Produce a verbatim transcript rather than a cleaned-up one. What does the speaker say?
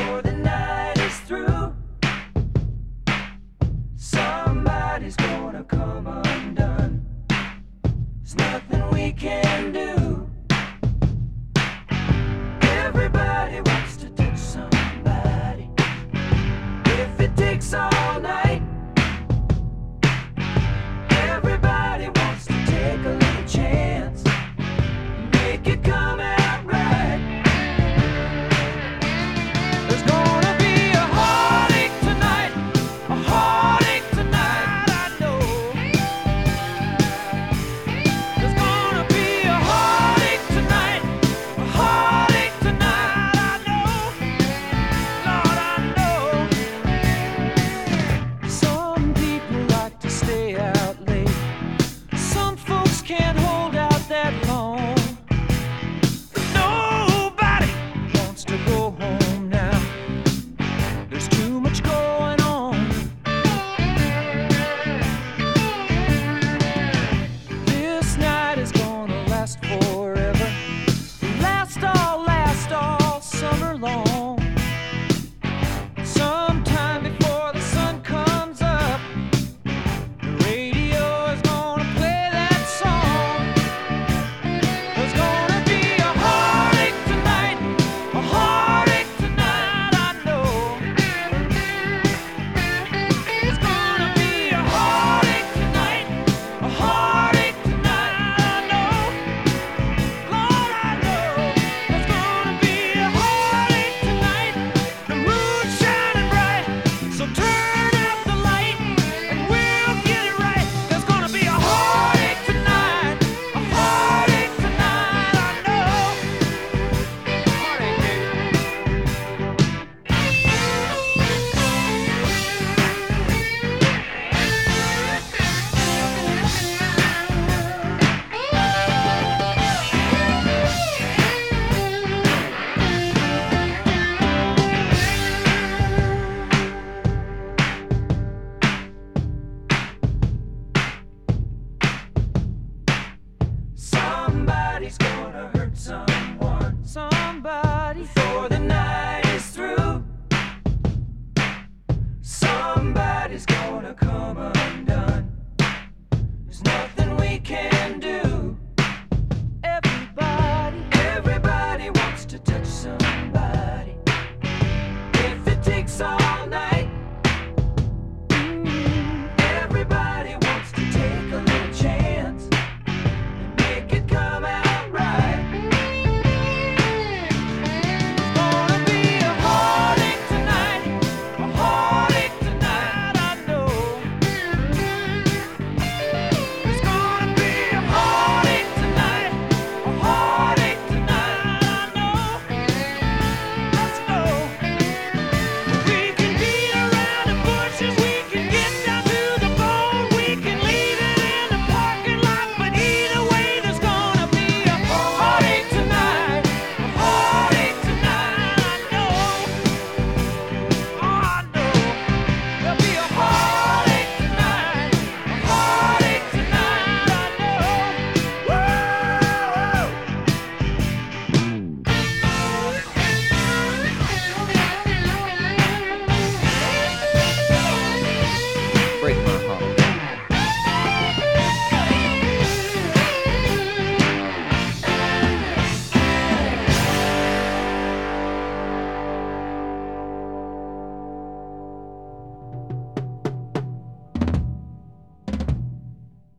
before the night is through. Somebody's gonna come undone. There's nothing we can do. Everybody wants to touch somebody. If it takes all night, everybody wants to take a little chance, make it come out right. There's gonna be a heartache tonight, a heartache tonight, I know. There's gonna be a heartache tonight, a heartache tonight, I know. Lord, I know. Some people like to stay out late. Some folks can't hold out that long. But nobody wants to go home